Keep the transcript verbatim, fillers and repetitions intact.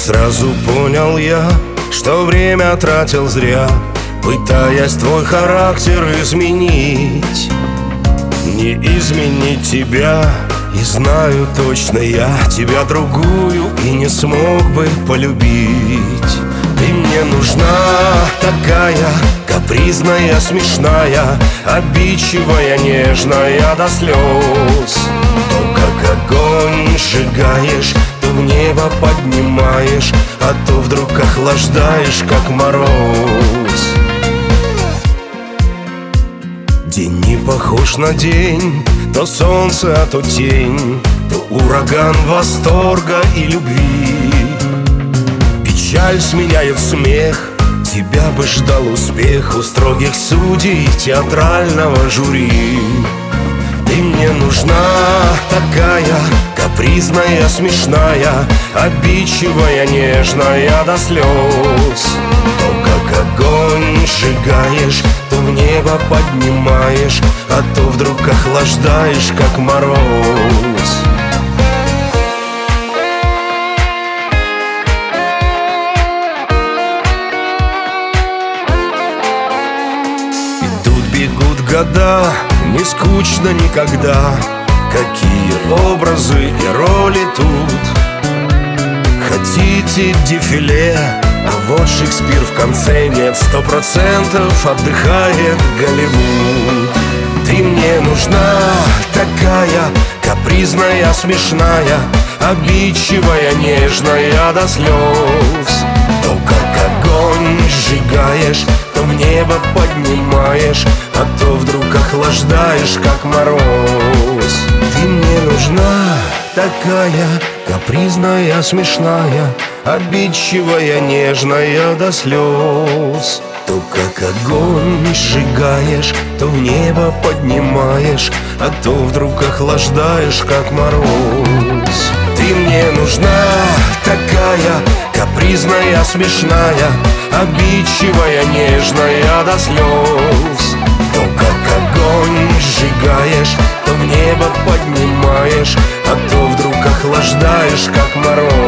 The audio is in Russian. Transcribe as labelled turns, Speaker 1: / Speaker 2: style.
Speaker 1: сразу понял я, что время тратил зря, пытаясь твой характер изменить. Не изменить тебя, и знаю точно я тебя другую и не смог бы полюбить. Ты мне нужна такая, капризная, смешная, обидчивая, нежная до слез. То, как огонь сжигаешь, то в небо поднимаешь, а то вдруг охлаждаешь, как мороз. День не похож на день, то солнце, а то тень, то ураган восторга и любви. Печаль сменяет смех, тебя бы ждал успех у строгих судей театрального жюри. Ты мне нужна такая, капризная, смешная, обидчивая, нежная до слез. То, как огонь сжигаешь, то в небо поднимаешь, а то вдруг охлаждаешь, как мороз. Бегут года, не скучно никогда. Какие образы и роли тут. Хотите дефиле, а вот Шекспир в конце нет. Сто процентов отдыхает Голливуд. Ты мне нужна такая, капризная, смешная, обидчивая, нежная до слез. То, как огонь сжигаешь, то в небо поднимаешь, а то вдруг охлаждаешь, как мороз. Ты мне нужна такая, капризная, смешная, обидчивая, нежная до слез. То, как огонь сжигаешь, то в небо поднимаешь, а то вдруг охлаждаешь, как мороз. Ты мне нужна такая, капризная, смешная, обидчивая, нежная до слез. То, как огонь сжигаешь, то в небо поднимаешь, а то вдруг охлаждаешь, как мороз.